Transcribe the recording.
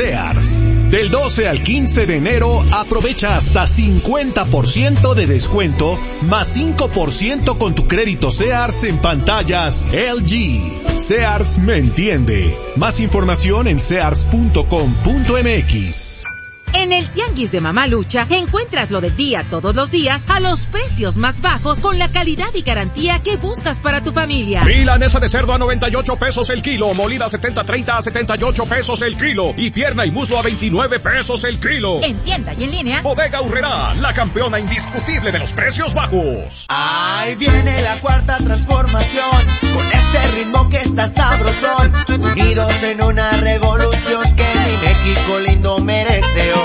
Sears. Del 12 al 15 de enero aprovecha hasta 50% de descuento más 5% con tu crédito Sears en pantallas LG. Sears me entiende. Más información en sears.com.mx. En el Tianguis de Mamalucha encuentras lo del día todos los días a los precios más bajos con la calidad y garantía que buscas para tu familia. Milanesa de cerdo a 98 pesos el kilo, molida 70-30 a 78 pesos el kilo y pierna y muslo a 29 pesos el kilo. En tienda y en línea, Bodega Aurrerá, la campeona indiscutible de los precios bajos. Ahí viene la cuarta transformación, con este ritmo que está sabrosón, unidos en una revolución que mi México lindo merece hoy.